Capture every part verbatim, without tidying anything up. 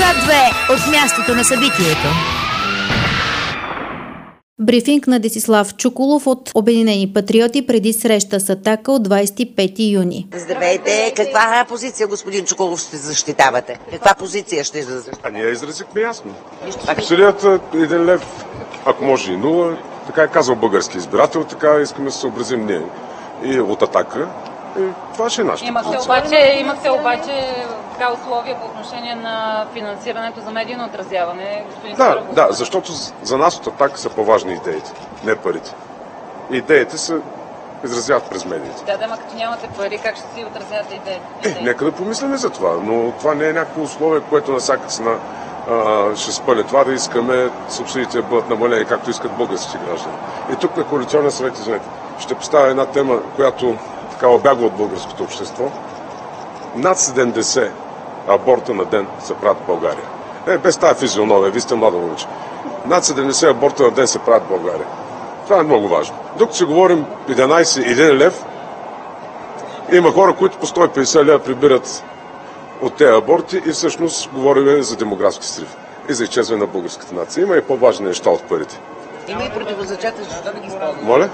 две от мястото на събитието. Брифинг на Десислав Чуколов от Обединени патриоти преди среща с Атака от двадесет и пети юни. Здравейте! Каква позиция, господин Чуколов, ще защитавате? Каква позиция ще защитавате? А ние изразихме ясно. Субсидията един лев, ако може и нула, така е казал български избирател, така искаме да се съобразим ние и от Атака. И това ще е нашата позиция. Обаче, имахте обаче така условия по отношение на финансирането за медийно отразяване, господин Да, Сарагов. да, защото за нас от Атака са по-важни идеите, не парите. Идеите се изразяват през медиите. Да, да, ма като нямате пари, как ще си отразявате идеите? Е, нека да помислим за това, но това не е някакво условие, което на всяка цена а, ще спъне това да искаме субсидиите да бъдат намалени, както искат българските граждани. И тук на коалиционния съвет, извинете, ще поставя една тема, която така обягва от българското общество. Над седемдесет аборта на ден се правят в България. Е, без тази физиономия, вие сте млада момиче. Над седемдесет аборта на ден се правят в България. Това е много важно. Докато си говорим единадесет и един лев, има хора, които по сто и петдесет лева прибират от тези аборти и всъщност говорим за демографски срив и за изчезване на българската нация. Има и по-важни неща от парите. Има и противозачата, защо да ги използвате? Моля?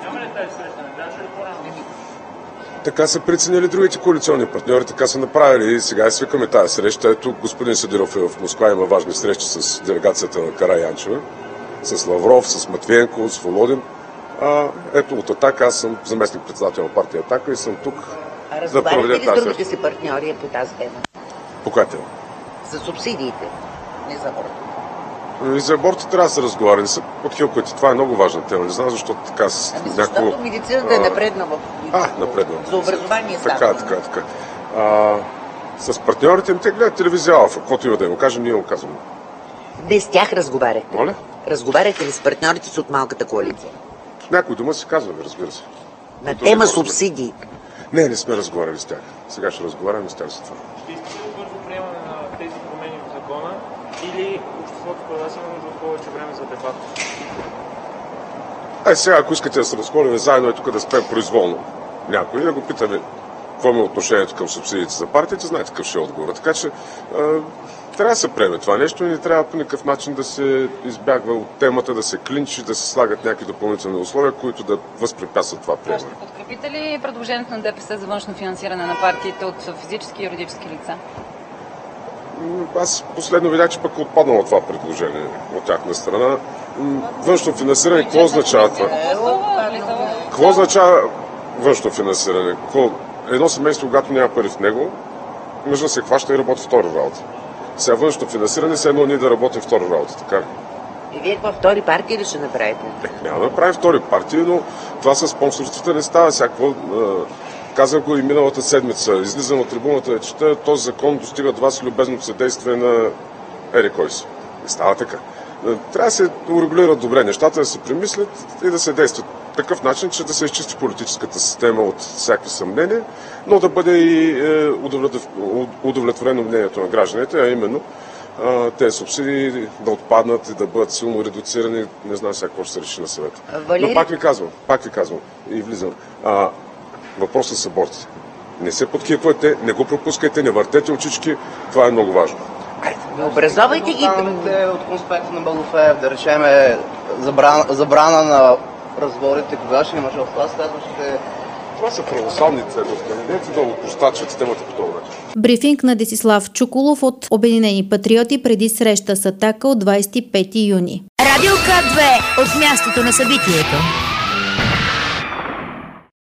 Така са преценили другите коалиционни партньори, така са направили и сега свикаме тази среща. Ето господин Сидеров е в Москва, има важни срещи с делегацията на Караянчева, с Лавров, с Матвиенко, с Володин. А, ето от Атака, аз съм заместник председател на партия Атака и съм тук а да проведа тази среща. с другите си партньори по тази тема? По коя тема? За субсидиите, не за аборта. И за аборти трябва да се разговаря. Не са подхилквайте. Това е много важна тема. Не знам защо така с ами някакво... защото медицината е напреднала. А, напреднала. За образование става. Така, така, така. А, с партньорите им те гледат телевизия Алфа. Каквото има да им кажем, ние му казваме. Не с тях разговаряхте. Моля? Разговаряхте ли с партньорите си от малката коалиция? Някой дума си казваме, разбира се. На тема субсидии. Не, не сме разговаряли с тях. Сега ще разговаряме с тях за това. Ще искате ли бързо приемане на тези промени в закона или обществото при вас има нужда от повече време за дебат? Ай, сега, ако искате да се разходим заедно и тук да спем произволно някой, да го питаме какво ми е отношението към субсидиите за партията, знаете какъв ще е отговор. Така че а, трябва да се приеме това нещо и не трябва по никакъв начин да се избягва от темата, да се клинчи, да се слагат някакви допълнителни условия, които да възпрепятстват това приемане. Ще подкрепите ли предложението на ДПС за външно финансиране на партиите от физически и юридически лица? Аз последно видях, че пък е отпаднало това предложение от тяхна страна. Външно финансиране, какво означава това? Какво означава външно финансиране? Едно семейство, когато няма пари в него, мъжа се хваща и работи втора работа. Сега външно финансиране, все едно ние да работим втора работа, така. И вие каква втори партии ли ще направите? Не, няма да направим втори партии, но това със спонсорствата не става. Всяко, казах го и миналата седмица. Излизам от трибуната да чета, този закон достига до вас любезното съдействие на ери кой си. Не става така. Трябва да се урегулират добре нещата, да се премислят и да се действат такъв начин, че да се изчисти политическата система от всякакви съмнения, но да бъде и удовлетворено мнението на гражданите, а именно тези субсидии да отпаднат и да бъдат силно редуцирани. Не знам сега какво ще се реши на съвета. Валери... Но пак ви казвам, пак ви казвам и влизам. А, въпросът с абортите. Не се подкипвайте, не го пропускайте, не въртете очички. Това е много важно. Не образовайте ги. От конспекта на Балуфеев да решеме забрана, забрана на разговорите, кога ще имаш в клас, казващите... Това са православни ценности. Не да опростачват темата по този начин. Брифинг на Десислав Чуколов от Обединени патриоти преди среща с Атака от двадесет и пети юни. Радио К две от мястото на събитието.